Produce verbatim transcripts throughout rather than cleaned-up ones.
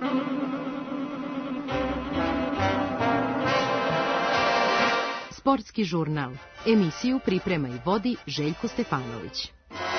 Sportski žurnal. Emisiju priprema i vodi Željko Stefanović.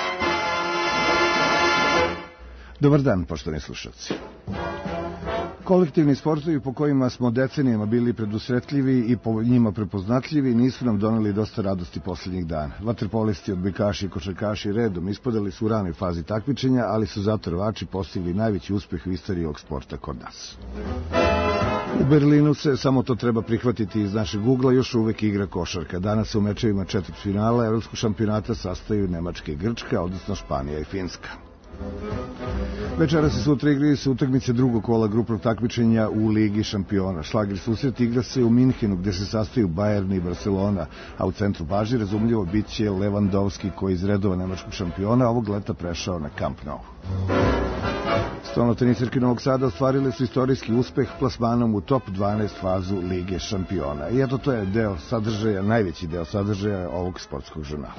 Dobar dan, poštovani slušalci. Kolektivni sportovi po kojima smo decenijama bili predusretljivi i po njima prepoznatljivi nisu nam doneli dosta radosti posljednjih dana. Vaterpolisti, odbojkaši i košarkaši redom ispadali su u ranoj fazi takmičenja, ali su zato rvači postigli najveći uspeh u istoriji ovog sporta kod nas. U Berlinu se, samo to treba prihvatiti iz našeg ugla, još uvek igra košarka. Danas se u mečevima četvrtfinala evropskog šampionata sastaju Nemačka i Grčka, odnosno Španija i Finska. Večeras i sutra igraju se utakmice drugog kola grupnog takmičenja u Ligi šampiona. Šlagir susret igra se u Minhenu, gde se sastaju Bayern i Barcelona, a u centru pažnje razumljivo bit će Lewandowski, koji iz redova nemačkog šampiona ovog leta prešao na Camp Nou. Stolnoteniserke Novog Sada ostvarile su istorijski uspeh plasmanom u top dvanaest fazu Lige šampiona. I eto, to je deo sadržaja, najveći deo sadržaja ovog sportskog žurnala.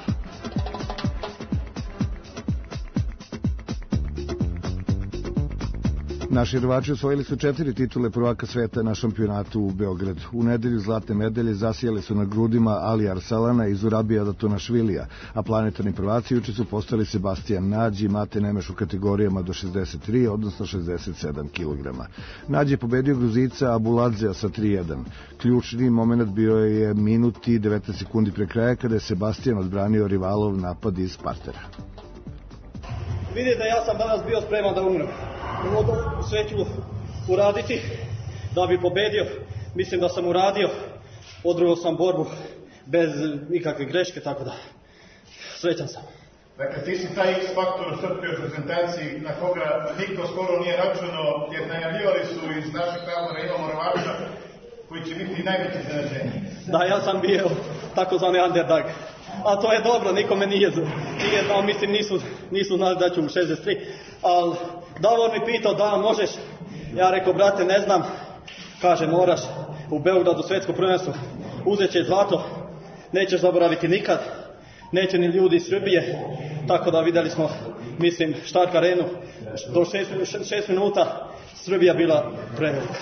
Naši rvači osvojili su četiri titule prvaka sveta na šampionatu u Beogradu. U nedelju zlatne medalje zasijale su na grudima Ali Arsalana i Zurabija Datonašvilija, a planetarni prvaci juče su postali Sebastian Nađ i Mate Nemeš u kategorijama do šezdeset tri, odnosno šezdeset sedam kilograma. Nađ je pobedio Gruzica Abuladzea sa tri jedan. Ključni moment bio je minut i devetnaest sekundi pre kraja, kada je Sebastian odbranio rivalov napad iz partera. Vidite da ja sam danas bio spreman da umrem. Mogu sve ću uraditi da bi pobedio. Mislim da sam uradio. Održao sam borbu bez nikakve greške, tako da srećan sam. Dakle, ti si taj X-faktor u srpskoj reprezentaciji na koga niko skoro nije računao, jer najavljivali su iz našeg tabora imamo rvača koji će biti najveći iznenađenje. Da, ja sam bio takozvani underdog. A to je dobro, nikome nije, nije znao, mislim, nisu, nisu znali da ću u šezdeset tri, ali Davor mi pitao da možeš, ja rekao, brate, ne znam, kaže, moraš u Beogradu svetsko prvenstvo, uzet će zlato, nećeš zaboraviti nikad, neće ni ljudi iz Srbije, tako da videli smo, mislim, Štark arenu, do šest, šest minuta Srbija bila prevelika.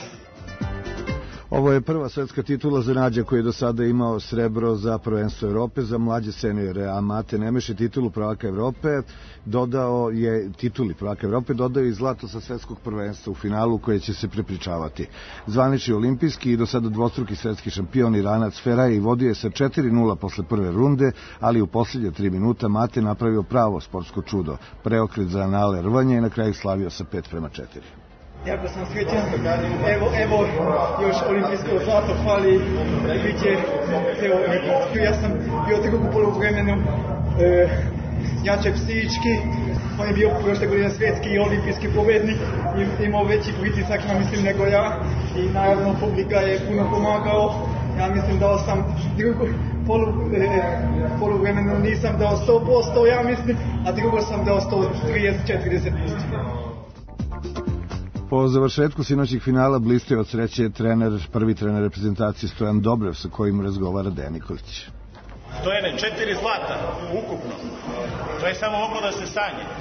Ovo je prva svetska titula za Nađa, koji je do sada imao srebro za prvenstvo Evrope za mlađe seniore, a Mate Nemeš je titulu prvaka Evrope dodao je tituli prvaka Evrope dodao i zlato sa svetskog prvenstva u finalu koje će se prepričavati. Zvanični olimpijski i do sada dvostruki svetski šampion Iranac Feraj vodio je sa četiri nula posle prve runde, ali u posljednje tri minuta Mate napravio pravo sportsko čudo, preokret za anale rvanja i na kraju slavio sa pet prema četiri. Jako sam srećan, evo, evo još olimpijsko zlato fali, bit će evo, ja sam bio tako u poluvremenu e, jače psihički, on je bio prošle godine svjetski i olimpijski pobednik, imao veći pritisak, ja mislim, nego ja i naravno publika je puno pomagao, ja mislim dao sam drugu polu, e, poluvremenu nisam dao sto posto, ja mislim, a drugo sam dao sto trideset do četrdeset posto. Po završetku sinoćih finala blistio od sreće trener, prvi trener reprezentacije Stojan Dobrev, sa kojim razgovara Dejan Nikolić. Stojane, četiri zlata ukupno. To je samo moglo da se sanje. E,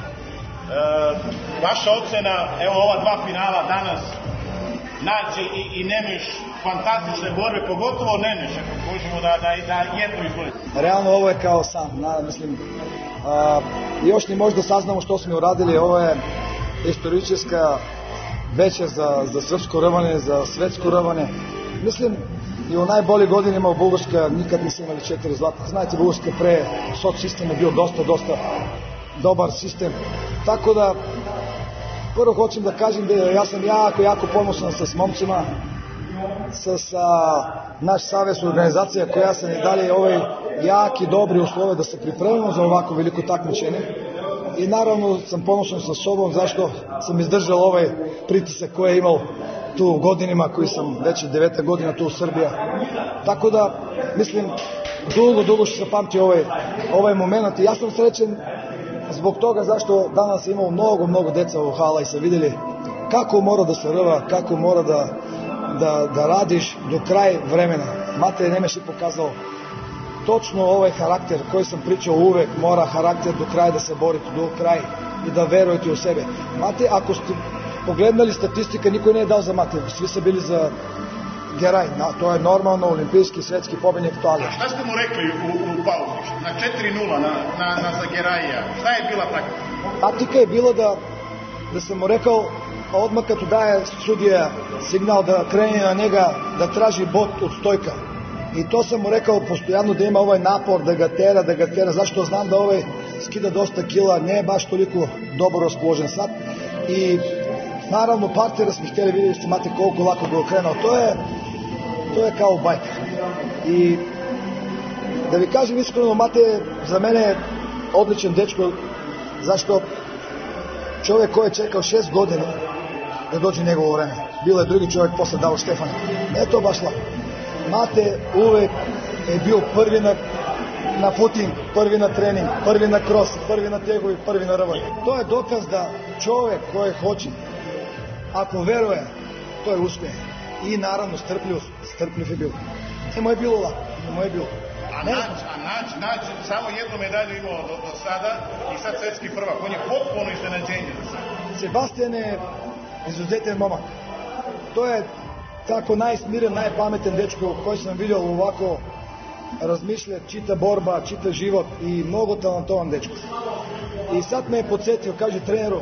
vaša ocena, evo ova dva finala danas, Nađe i, i Nemeš, fantastične borbe, pogotovo Nemeš, ako možemo da, da, da jedno izvolite. Realno ovo je kao san, na, mislim, a, još ni možda saznamo što smo uradili, ovo je istorička veća za, za srpsko rvanje, za svetsko rvanje. Mislim, i u najbolje godinima u Bugarska nikad nisam imali četiri zlata. Znate, Bugarska pre soc sistem je bio dosta, dosta dobar sistem. Tako da, prvo hoćem da kažem da ja sam jako, jako ponosan sa momcima, sa, sa naš savez organizacija koja sam i dalje ovaj jaki, dobri uslove da se pripremimo za ovako veliko takmičenje. I naravno sam ponosan sa sobom zašto sam izdržao ovaj pritisak koji je imao tu u godinima, koji sam već deveta godina tu u Srbiji. Tako da, mislim, dugo, dugo što se pamti ovaj, ovaj moment. I ja sam srećen zbog toga zašto danas imamo mnogo, mnogo deca u hala i se vidjeli kako mora da se rva, kako mora da, da, da radiš do kraja vremena. Mate Nemeš je pokazao točno ovaj karakter koji sam pričao uvek, mora karakter do kraja da se borite, do kraja i da verujete u sebe. Mate, ako ste pogledali statistika, niko nije dao za Mateju, svi su bili za Geraj, na, to je normalno, olimpijski, svetski pobednik, to ali. A šta ste mu rekli u, u pauzi? Na četiri nula na, na, na za Geraja, šta je bila takva? Taktika je bilo da, da sam mu rekao, odmah kad tu daje sudija signal da krene na njega, da traži bot od stojka. I to sam mu rekao postojano da ima ovaj napor, da ga tera, da ga tera, zašto znam da ovaj skida dosta kila, ne baš toliko dobro raspoložen sad. I naravno partnera smo htjeli vidjeti, imate koliko lako ga okrenuo, to je, to je kao bajka. I da vi kažem iskreno, Mate je za mene odličan dečko, zašto čovjek koji je čekao šest godina da dođe njegovo vreme. Bilo je drugi čovjek posle dao Štefana. Ne to baš lako. Mate uvek je bio prvi na, na footing, prvi na trening, prvi na cross, prvi na tegovi, prvi na rvanje. To je dokaz da čovjek koji hoće, ako veruje, to je uspjeh. I naravno strpljivost, strpljiv je bilo. Nemo je bilo lako, nemo je bilo. A naći, a naći, naći, samo jednu medalju imao do, do sada i sad svetski prvak. On je potpuno iznenađenje za sada. Sebastian je izuzetan momak. To je tako najsmiren, najpametan dečko koji sam vidio ovako razmišlja, čita borba, čita život i mnogo talentovan dečko. I sad me je podsjetio, kaže treneru,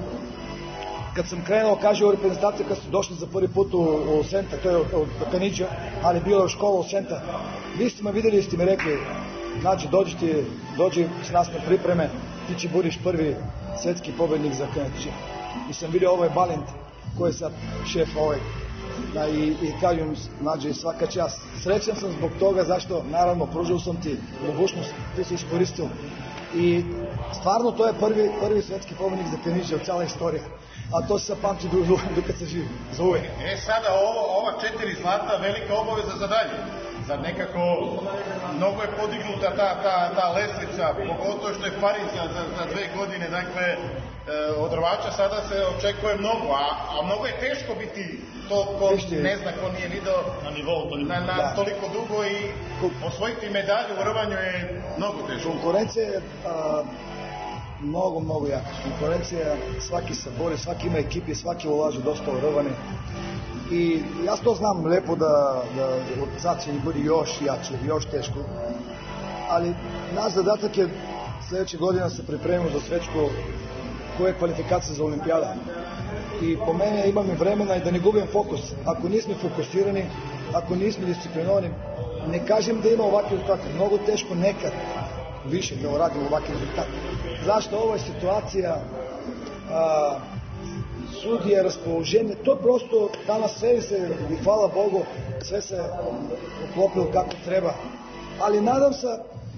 kad sam krenuo, kaže u reprezentaciji kad su došli za prvi put u, u Senta, to je od Penića, ali bilo je škola u Senta. Vi ste me vidjeli i ste mi rekli, znači dođi ti, dođi s nas na pripreme, ti će budiš prvi svetski pobednik za Kanadića. I sam vidio ovaj Balint, koji je sad šef ovaj, da, i, i kažem, nađe svaka čast. Srećan sam zbog toga, zašto, naravno, pružio sam ti mogućnost, ti si iskoristio. I stvarno to je prvi, prvi svetski pobednik za Kanadića od cijela istorija. A to se pamti do kad se živi, za uvek. E sada ovo, ova četiri zlata, velika obaveza za dalje. Sad nekako, mnogo je podignuta ta, ta, ta leslica, pogotovo što je Pariz za, za, za dve godine, dakle, e, od rvača sada se očekuje mnogo, a, a mnogo je teško biti to ko ne zna, ko nije video na nivou na, na da. Toliko dugo i osvojiti medalju u rvanju je mnogo teško. Konkurencija je a, mnogo, mnogo jaka. Konkurencija, svaki se bori, svaki ima ekipi, svaki ulaže dosta u rvanje. I ja to znam lepo da, da organizacija bude još jače, još teško. Ali naš zadatak je sljedeće godine se pripremimo za svečko koje je kvalifikacija za olimpijada. I po mene imam i vremena i da ne gubim fokus. Ako nismo fokusirani, ako nismo disciplinovani, ne kažem da ima ovakvi rezultati. Mnogo teško nekad više da uradimo ovakvi rezultati. Zašto ovo je situacija a, sudije, raspoloženje, to prosto danas sve se, i hvala Bogu, sve se uklopilo kako treba. Ali nadam se,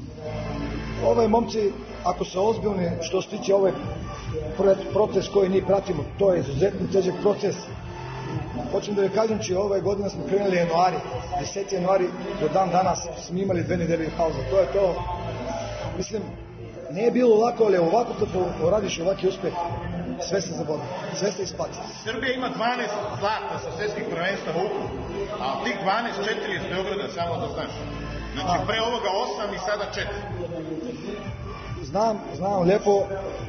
ovaj momci, ako se ozbiljni, što se tiče ovaj proces koji mi pratimo, to je izuzetno težak proces. Hoćem da vi kažem, če ove godine smo krenuli januari, deseti januari, do dan danas smo imali dve nedelje pauze. To je to, mislim, nije bilo lako, ali ovako kad uradiš ovaki uspeh, sve se zabodi, sve se isplati. Srbija ima dvanaest zlata sa svjetskih prvenstva u ukupno, a tih dvanaest, četiri je iz Beograda, samo da znaš. Znači pre ovoga osam i sada četiri. Znam, znam lepo,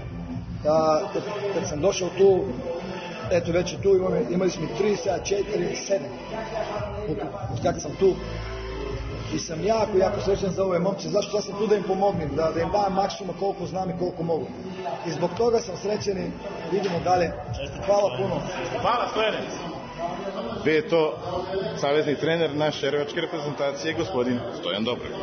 da kad, kad sam došao tu, eto već je tu, imali, imali smo tri, sada četiri, sedam. Od kako sam tu. I sam jako, jako srećan za ove momce. Zašto ja sam tu da im pomognem, da, da im dajem maksimum koliko znam i koliko mogu. I zbog toga sam srećan i vidimo dalje. Hvala puno. Hvala, Stojane. Bio je to savezni trener naše rvačke reprezentacije, gospodin Stojan Dobreg.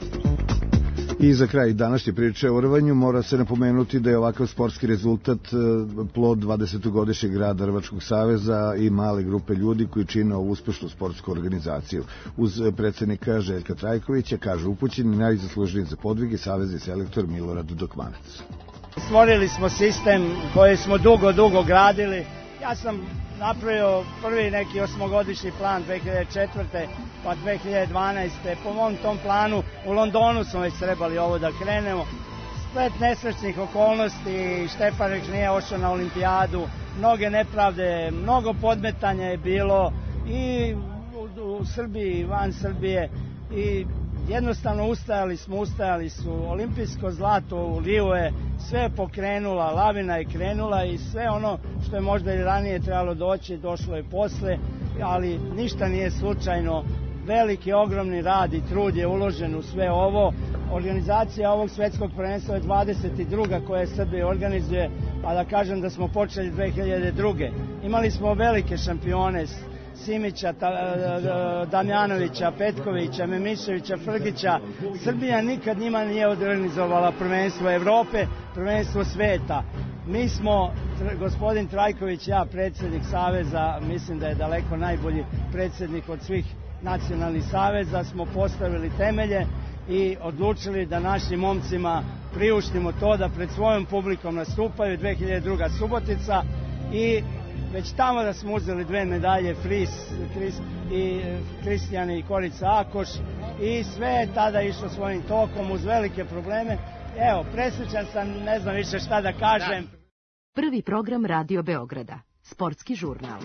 I za kraj današnje priče o rvanju mora se napomenuti da je ovakav sportski rezultat plod dvadesetogodišnjeg rada Rvačkog saveza i male grupe ljudi koji čine ovu uspešnu sportsku organizaciju. Uz predsednika Željka Trajkovića, kaže upućeni najzaslužniji za podvig i savezni selektor Milorad Dokmanac. Stvorili smo sistem koji smo dugo, dugo gradili. Ja sam napravio prvi neki osmogodišnji plan dve hiljade četvrte pa dve hiljade dvanaeste Po mom tom planu u Londonu smo već trebali ovo da krenemo. Splet nesrećnih okolnosti, Štefanić nije ošao na olimpijadu, mnoge nepravde, mnogo podmetanja je bilo i u, u Srbiji, van Srbije i jednostavno ustajali smo, ustajali su. Olimpijsko zlato u Riju je sve pokrenula, lavina je krenula i sve ono što je možda i ranije trebalo doći, došlo je posle, ali ništa nije slučajno. Veliki, ogromni rad i trud je uložen u sve ovo. Organizacija ovog svetskog prvenstva je dvadeset druga koja Srbija organizuje, a da kažem da smo počeli dve hiljade druge. Imali smo velike šampione, Simića, Damjanovića, Petkovića, Memiševića, Frgića. Srbija nikad njima nije organizovala prvenstvo Evrope, prvenstvo sveta. Mi smo, gospodin Trajković, ja, predsjednik Saveza, mislim da je daleko najbolji predsjednik od svih nacionalnih saveza, smo postavili temelje i odlučili da našim momcima priuštimo to da pred svojom publikom nastupaju. Dve hiljade druga. Subotica i već tamo da smo uzeli dve medalje, Fris, Kris, i Kristijan i Korica Akoš, i sve je tada išlo svojim tokom uz velike probleme. Evo, presrećan sam, ne znam više šta da kažem. Prvi program Radio Beograda, sportski žurnal.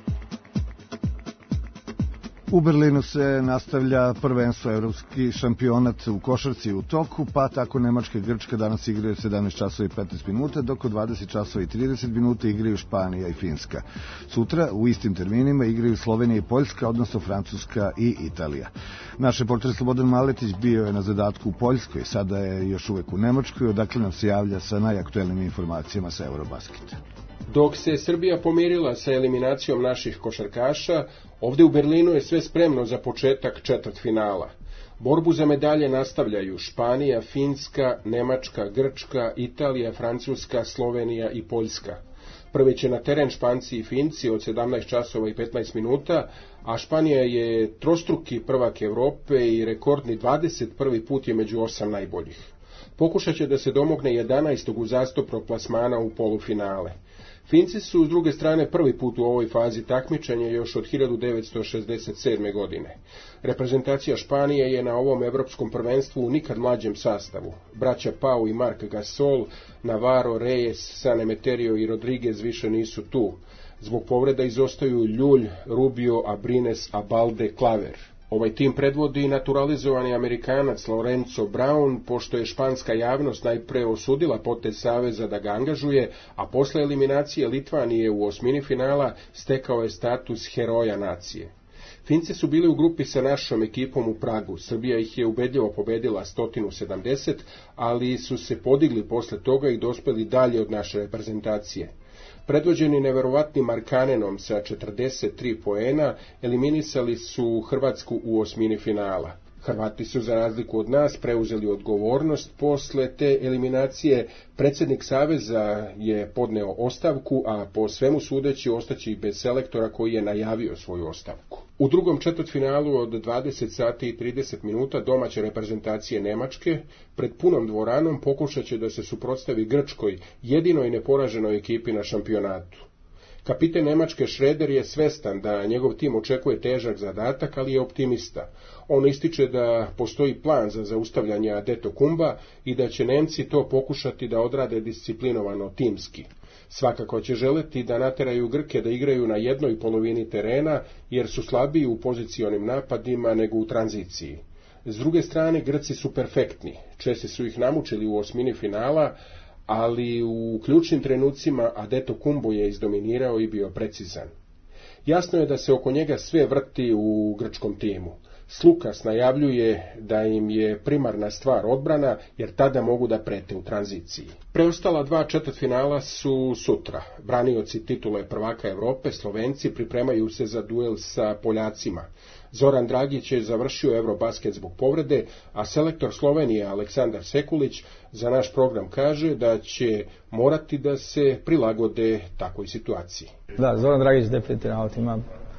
U Berlinu se nastavlja prvenstvo, evropski šampionat u košarci u toku, pa tako Nemačka i Grčka danas igraju sedamnaest časova i petnaest minuta, dok u dvadeset časova i trideset minuta igraju Španija i Finska. Sutra u istim terminima igraju Slovenija i Poljska, odnosno Francuska i Italija. Naš reporter Slobodan Maletić bio je na zadatku u Poljskoj, sada je još uvek u Nemačkoj, odakle nam se javlja sa najaktuelnim informacijama sa Eurobasketa. Dok se Srbija pomirila sa eliminacijom naših košarkaša, ovde u Berlinu je sve spremno za početak četvrtfinala. Borbu za medalje nastavljaju Španija, Finska, Nemačka, Grčka, Italija, Francuska, Slovenija i Poljska. Prvi će na teren Španci i Finci od sedamnaest časova i petnaest minuta, a Španija je trostruki prvak Evrope i rekordni dvadeset prvi put je među osam najboljih. Pokušat će da se domogne jedanaestog uzastopnog plasmana u polufinale. Finci su s druge strane prvi put u ovoj fazi takmičenja još od hiljadu devetsto šezdeset sedme. godine. Reprezentacija Španije je na ovom evropskom prvenstvu u nikad mlađem sastavu. Braća Pau i Marc Gasol, Navarro, Reyes, San Emeterio i Rodriguez više nisu tu. Zbog povreda izostaju Ljulj, Rubio, Abrines, Abalde, Klaver. Ovaj tim predvodi naturalizovani Amerikanac Lorenzo Brown, pošto je španska javnost najpre osudila potez Saveza da ga angažuje, a posle eliminacije Litvanije u osmini finala stekao je status heroja nacije. Finci su bili u grupi sa našom ekipom u Pragu. Srbija ih je ubedljivo pobedila sto sedamdeset, ali su se podigli posle toga i dospeli dalje od naše reprezentacije. Predvođeni neverovatnim Markanenom sa četrdeset tri poena, eliminisali su Hrvatsku u osmini finala. Hrvati su, za razliku od nas, preuzeli odgovornost posle te eliminacije. Predsjednik Saveza je podneo ostavku, a po svemu sudeći ostaće i bez selektora koji je najavio svoju ostavku. U drugom četvrtfinalu od dvadeset sati i trideset minuta domaće reprezentacije Nemačke pred punom dvoranom pokušat će da se suprotstavi Grčkoj, jedinoj neporaženoj ekipi na šampionatu. Kapiten Nemačke Šreder je svestan da njegov tim očekuje težak zadatak, ali je optimista. On ističe da postoji plan za zaustavljanje Adetokumba i da će Nemci to pokušati da odrade disciplinovano timski. Svakako će želeti da nateraju Grke da igraju na jednoj polovini terena, jer su slabiji u pozicionim napadima nego u tranziciji. S druge strane, Grci su perfektni. Česi su ih namučili u osmini finala, ali u ključnim trenucima Adetokumbo je izdominirao i bio precizan. Jasno je da se oko njega sve vrti u grčkom timu. Slukas najavljuje da im je primarna stvar odbrana, jer tada mogu da prete u tranziciji. Preostala dva četvrtfinala su sutra. Branioci titule prvaka Evrope, Slovenci, pripremaju se za duel sa Poljacima. Zoran Dragić je završio Eurobasket zbog povrede, a selektor Slovenije Aleksandar Sekulić za naš program kaže da će morati da se prilagode takvoj situaciji. Da, Zoran Dragić definitivno ima,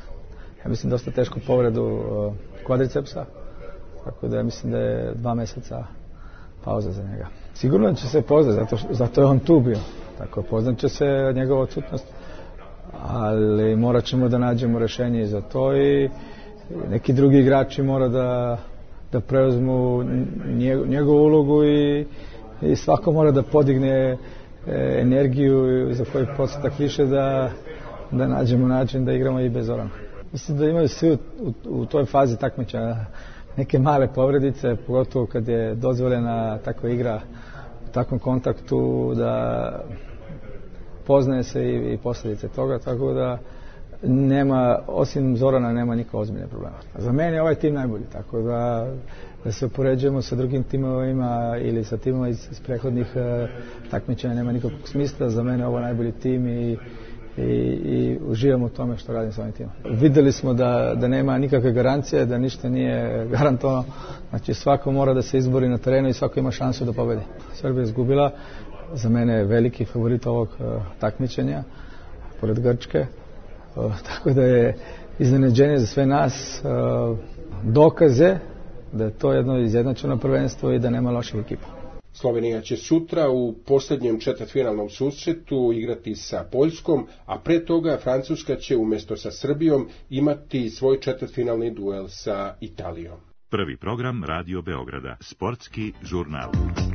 ja mislim, dosta tešku povredu uh, kvadricepsa, tako da ja mislim da je dva mjeseca pauza za njega. Sigurno će se poznati, zato, zato je on tu bio, tako poznat će se njegova odsutnost, ali morat ćemo da nađemo rješenje za to i neki drugi igrači mora da, da preuzmu njegovu ulogu i, i svako mora da podigne energiju za koji postotak više da, da nađemo način da igramo i bez Zorana. Mislim da imaju svi u, u, u toj fazi takmičenja neke male povredice, pogotovo kad je dozvoljena takva igra u takvom kontaktu, da poznaje se i, i posljedice toga, tako da nema, osim Zorana, nema niko ozbiljne problema. Za mene je ovaj tim najbolji, tako da, da se upoređujemo sa drugim timovima ili sa timova iz, iz prethodnih uh, takmičenja nema nikakvog smisla. Za mene je ovo najbolji tim i, i, i uživam u tome što radim sa ovim timom. Videli smo da, da nema nikakve garancije, da ništa nije garantovano. Znači svako mora da se izbori na terenu i svako ima šansu da pobedi. Srbija je izgubila, za mene je veliki favorit ovog uh, takmičenja, pored Grčke. Uh, tako da je iznenađenje za sve nas, uh, dokaze da je to jedno izjednačeno prvenstvo i da nema loših ekipa. Slovenija će sutra u posljednjem četvrtfinalnom susretu igrati sa Poljskom, a pre toga Francuska će umjesto sa Srbijom imati svoj četvrtfinalni duel sa Italijom. Prvi program Radio Beograda, sportski žurnal.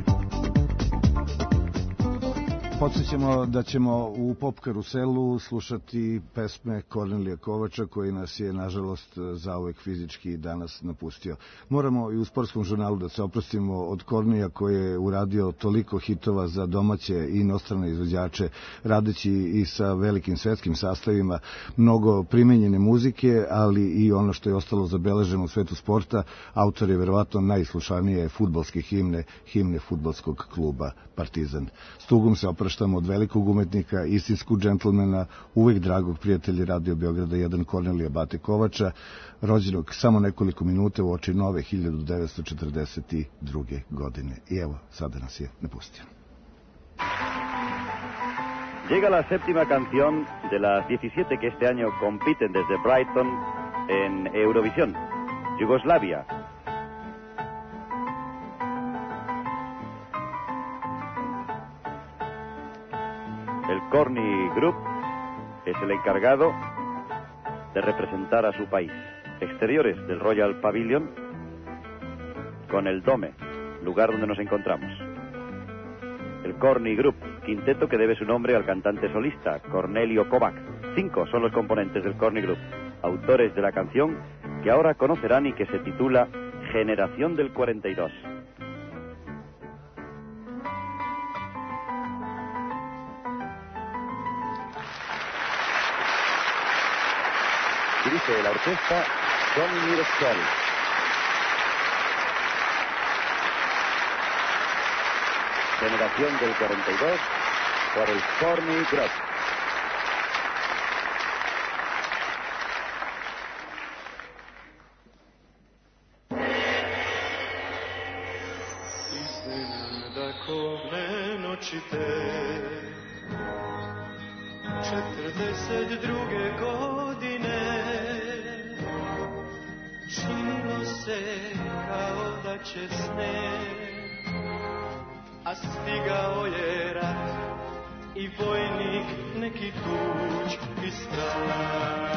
Podsjećamo da ćemo u Pop karuselu slušati pesme Kornelija Kovača, koji nas je, nažalost, zauvek fizički danas napustio. Moramo i u sportskom žurnalu da se oprostimo od Kornija, koji je uradio toliko hitova za domaće i inostrane izvođače, radeći i sa velikim svetskim sastavima, mnogo primenjene muzike, ali i ono što je ostalo zabeleženo u svetu sporta. Autor je verovatno najslušanije fudbalske himne, himne fudbalskog kluba Partizan. S tugom se opraštamo od velikog umetnika, istinskog džentlmena, uvek dragog prijatelja Radio Beograda jedan, Kornelija Bate Kovača, rođenog samo nekoliko minuta u oči nove hiljadu devetsto četrdeset druge. godine. I evo, sada nas je napustio. Llega la séptima canción de las diecisiete que este año compiten desde Brighton en Eurovisión, Yugoslavia. El Corny Group es el encargado de representar a su país. Exteriores del Royal Pavilion con el Dome, lugar donde nos encontramos. El Corny Group, quinteto que debe su nombre al cantante solista Cornelio Kovac. Cinco son los componentes del Corny Group, autores de la canción que ahora conocerán y que se titula Generación del cuarenta y dos. Dirige la orquesta Johnny Miroscoli. Generación del cuarenta y dos por el Corny Group. četrdeset druge. godine činilo se kao da će sneg, a stigao je rat i vojnik neki tuđ i strah.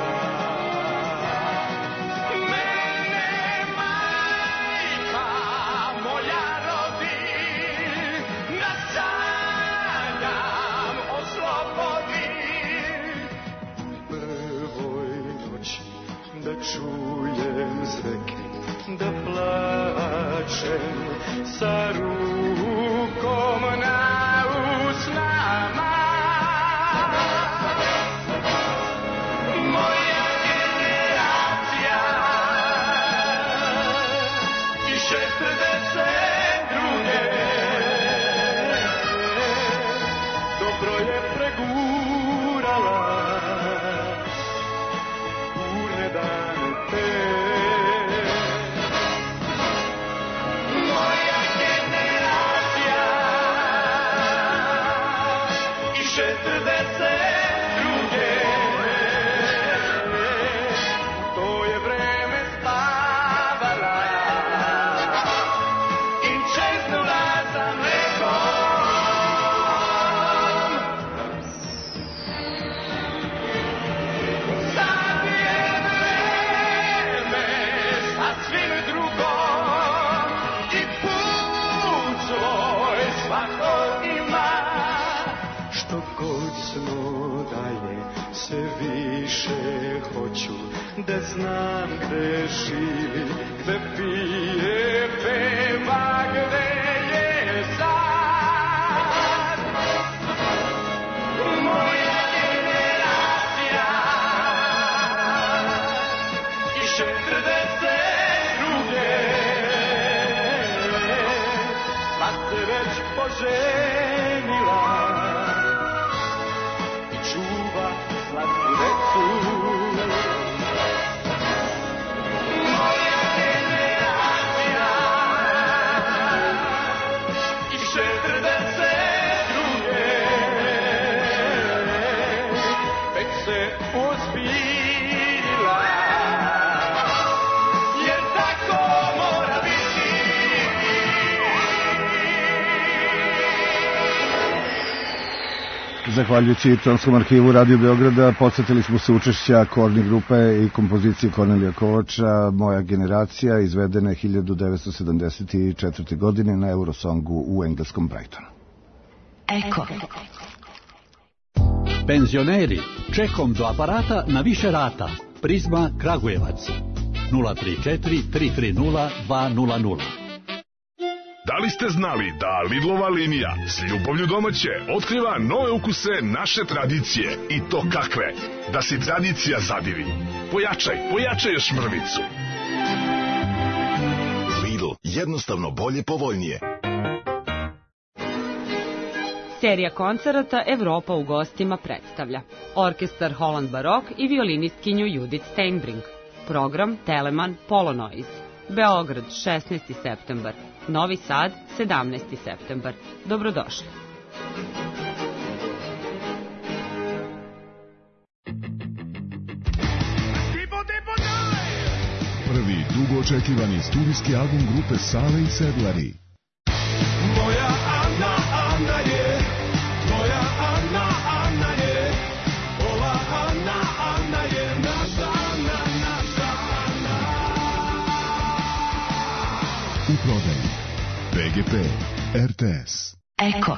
Čujem zreke da plačem sa rukom na usnama. Moja generacija i četrdeset druge. Dobro je pregurala burne dane. Moja generacija se više hoću da znam gde živi, gde pije, peva, gde je sad. Moja generacija i četrdeset druge sva se već poženila i čuva slatku decu. Moja generacija i četrdeset druge već se ozbiljila, jer tako mora biti. Zahvaljujući tonskom arhivu Radio Beograda podsjetili smo se učešća Korni grupe i kompozicije Kornelija Kovača Moja generacija, izvedene hiljadu devetsto sedamdeset četvrte. godine na Eurosongu u engleskom Brightonu. Eko. Penzioneri, čekom do aparata na više rata. Prizma Kragujevac. nula tri četiri tri tri nula dva nula nula. Da li ste znali da Lidlova linija s ljubavlju domaće otkriva nove ukuse naše tradicije, i to kakve? Da si tradicija zadivi. Pojačaj, pojačaj još mrvicu. Lidl, jednostavno bolje, povoljnije. Serija koncerata Evropa u gostima predstavlja orkestar Holland Barok i violinistkinju Judith Steinbrink. Program Telemann Polonoiz. Beograd šesnaesti septembar, Novi Sad sedamnaesti septembar. Dobrodošli. Prvi dugo očekivani studijski album grupe Sale i Sedlari. Moja Ana, Ana je, tvoja Ana, Ana je, ova Ana, Ana je naša Ana, naša Ana. U prodaji B G P, R T S. Eko.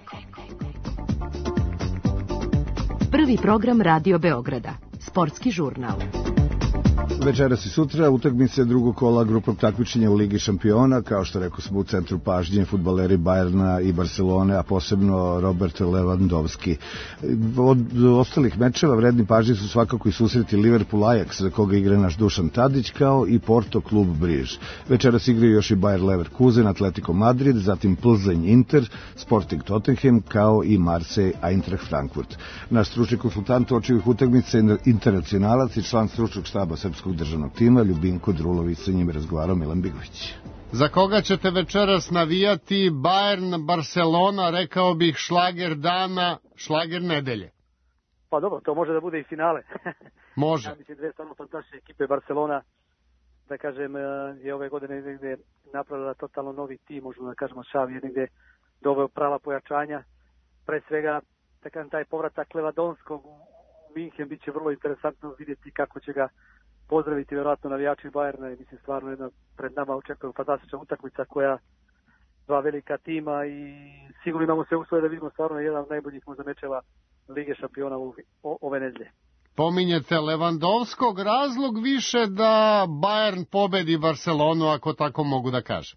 Prvi program Radio Beograda. Sportski žurnal. Večeras i sutra utakmice drugog kola grupnog takmičenja u Ligi šampiona, kao što rekao smo u centru pažnje fudbaleri Bajerna i Barcelone, a posebno Robert Lewandowski. Od ostalih mečeva vredni pažnje su svakako i susreti Liverpool-Ajax, za koga igra naš Dušan Tadić, kao i Porto klub Briž. Večeras igraju još i Bayer Leverkusen, Atletico Madrid, zatim Plzeň Inter, Sporting Tottenham, kao i Marseille Eintracht Frankfurt. Naš stručni konsultant očivih utakmica internacionalac i član stručnog štaba srpskog državnog tima Ljubinko Drulović, sa njim razgovarao Milan Bigović. Za koga ćete večeras navijati? Bayern, Barcelona, rekao bih šlager dana, šlager nedelje. Pa dobro, to može da bude i finale. Može. Ja mislim, dve stvarno fantastične ekipe. Barcelona, da kažem, je ove godine negde napravila totalno novi tim, možemo da kažemo Xavi je negde doveo prava pojačanja. Pre svega, da kažem, taj povratak Lewandowskog u Minhen biće vrlo interesantno vidjeti kako će ga pozdraviti vjerojatno navijači Bayerna i mislim stvarno jedna pred nama očekujemo fantastična utakmica koja dva velika tima i sigurno imamo sve uslove da vidimo stvarno jedan od najboljih možda mečeva Lige šampiona u, o, ove nedelje. Pominjete Lewandowskog, razlog više da Bayern pobedi Barcelonu, ako tako mogu da kažem?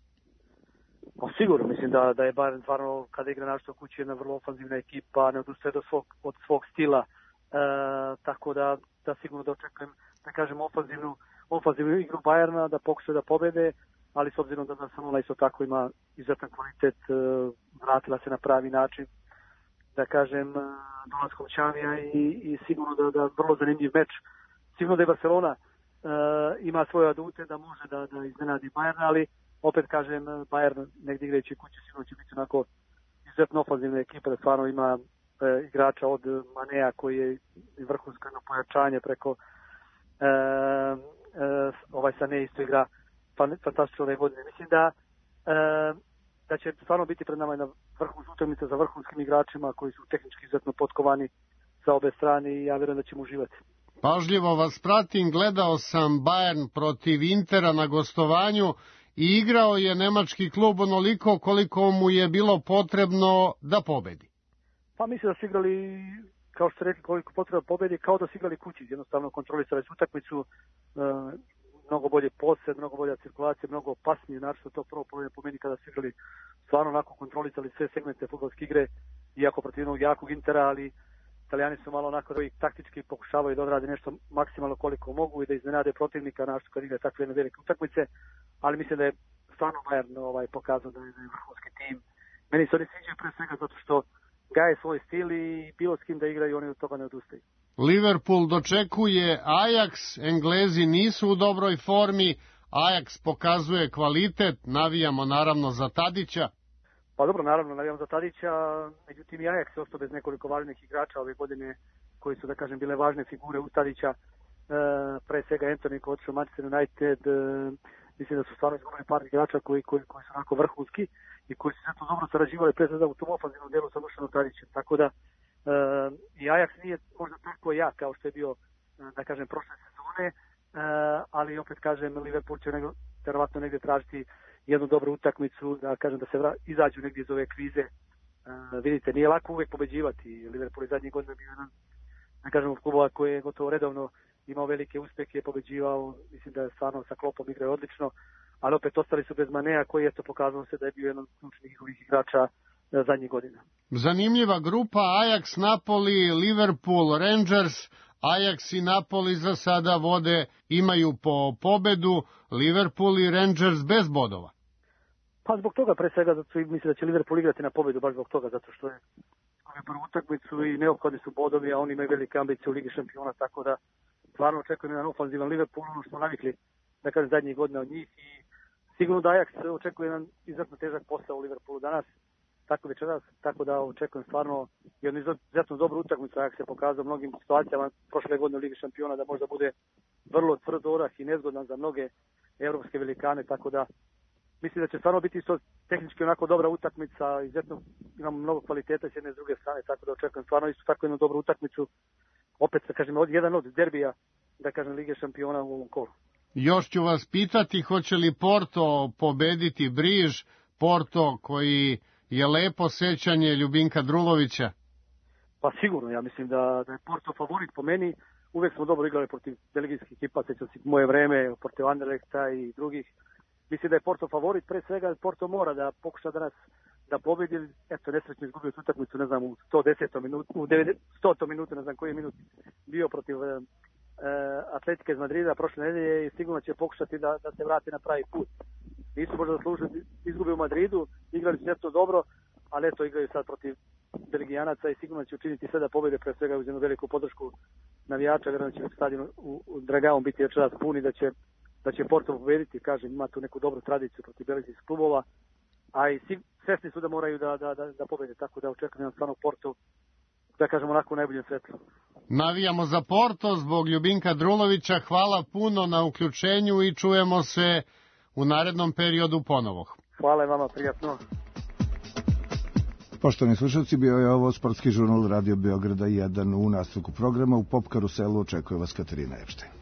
Pa sigurno, mislim da, da je Bayern stvarno kada igra našto kući jedna vrlo ofanzivna ekipa, ne odustaje do svog, od svog stila, e, tako da, da sigurno da očekujem da kažem ofanzivnu, ofanzivnu igru Bayerna, da pokušaju da pobede, ali s obzirom da Barcelona isto tako ima izuzetan kvalitet, e, vratila se na pravi način, da kažem, dolaskom Xavija i, i sigurno da, da vrlo zanimljiv meč. Sigurno da je Barcelona e, ima svoje adute da može da, da iznenadi Bayern, ali opet kažem, Bayern negdje igrajući kući sigurno će biti onako izuzetno ofanzivna ekipa, da stvarno ima e, igrača od Manea koji je vrhunsko jedno pojačanje preko e, e, ovaj Sané isto igra fantastično ove godine. Mislim da e, da će stvarno biti pred nama jedna vrhunska utakmica za vrhunskim igračima koji su tehnički izuzetno potkovani sa obe strane i ja vjerujem da ćemo uživati. Pažljivo vas pratim, gledao sam Bayern protiv Intera na gostovanju i igrao je nemački klub onoliko koliko mu je bilo potrebno da pobedi. Pa mislim da su igrali kao što ste rekli, koliko potreba pobedi, kao da su igrali kući, jednostavno kontrolisali su utakmicu, e, mnogo bolje posed, mnogo bolja cirkulacija, mnogo opasnije, naravno to prvo polovine po meni kada su igrali stvarno onako kontrolisali sve segmente fudbalske igre, iako protiv jednog jakog Intera, ali Italijani su malo onako da ih taktički pokušavaju da odrade nešto maksimalno koliko mogu i da iznenade protivnika, naravno kad igra takve jedne velike utakmice, ali mislim da je stvarno Bayern ovaj, pokazao da je, da je vrhunski tim. Meni se oni sviđaju pre svega zato što gaje svoj stil i bilo s kim da igraju, oni od toga ne odustaju. Liverpool dočekuje Ajax, Englezi nisu u dobroj formi, Ajax pokazuje kvalitet, navijamo naravno za Tadića. Pa dobro, naravno, navijamo za Tadića, međutim i Ajax je ostao bez nekoliko važnih igrača ove godine koji su, da kažem, bile važne figure u Tadića, e, pre svega Antony koji otišao Manchester United, e, mislim da su stvarno izgubili par igrača koji, koji, koji su onako vrhunski i koji su zato dobro sarađivali pre svega u tom ofanzivnom delu sa Dušanom Tadićem, tako da Uh, i Ajax nije možda tako jak kao što je bio, da kažem, prošle sezone, uh, ali opet kažem, Liverpool će nego, verovatno negdje tražiti jednu dobru utakmicu, da kažem da se vra, izađu negdje iz ove krize. Uh, vidite, nije lako uvijek pobeđivati. Liverpool je zadnjih godina bio jedan, da kažem, klubova koji je gotovo redovno imao velike uspjehe, pobeđivao, mislim da je stvarno sa Kloppom igrao odlično, ali opet ostali su bez Manea koji je to pokazalo se da je bio jedan od ključnih njihovih igrača zadnjih godina. Zanimljiva grupa Ajax, Napoli, Liverpool, Rangers. Ajax i Napoli za sada vode, imaju po pobedu, Liverpool i Rangers bez bodova. Pa zbog toga, pre svega, zato mislim da će Liverpool igrati na pobedu, baš zbog toga, zato što je prvu utakmicu i neophodni su bodovi, a oni imaju velike ambicije u Ligi šampiona, tako da stvarno očekujem jedan ofanzivan Liverpool, ono što smo navikli, da kažem, zadnjih godina od njih, i sigurno da Ajax očekuje jedan izuzetno težak posao u Liverpoolu danas, tako večeras, tako da očekujem stvarno jednu izuzetno dobru utakmicu. Ajax se pokazao u mnogim situacijama prošle godine u Ligi šampiona da možda bude vrlo tvrd orah i nezgodan za mnoge evropske velikane, tako da mislim da će stvarno biti isto tehnički onako dobra utakmica, izuzetno imamo mnogo kvaliteta s jedne i s druge strane, tako da očekujem stvarno isto tako jednu dobru utakmicu, opet da kažem od jedan od derbija, da kažem, Lige šampiona u ovom kolu. Još ću vas pitati, hoće li Porto pobediti Briž, Porto koji je lepo sećanje Ljubinka Drulovića? Pa sigurno, ja mislim da, da je Porto favorit po meni. Uvijek smo dobro igrali protiv belgijskih ekipa, sećam se moje vreme, protiv Anderlechta i drugih. Mislim da je Porto favorit, pre svega Porto mora da pokuša danas da pobedi. Eto, nesrećno izgubio su utakmicu, ne znam, u sto desetom minutu, u stotom minutu, ne znam koji je minut bio protiv e, Atletike iz Madrida prošle nedelje i sigurno će pokušati da, da se vrati na pravi put. Nisu možda zaslužili, izgubili u Madridu, igrali su nešto dobro, ali eto, igraju sad protiv Belgijanaca i sigurno će učiniti sve da pobede, pre svega uz jednu veliku podršku navijača, vjerujem da će stadion u, u Dragaom biti večeras puni, da će, da će Porto pobediti, kažem, ima tu neku dobru tradiciju protiv belgijskih klubova, a i svesni su da moraju da, da, da, da pobede, tako da očekujem jedan stvarno Porto, da kažem, onako u najboljem svetlu. Navijamo za Porto zbog Ljubinka Drulovića, hvala puno na uključenju i čujemo se u narednom periodu ponovo. Hvala i vama, prijatno. Poštovani slušalci, bio je ovo sportski žurnal Radio Beograda jedan. U nastavku programa u Pop Karuselu očekuje vas Katarina Epštajn.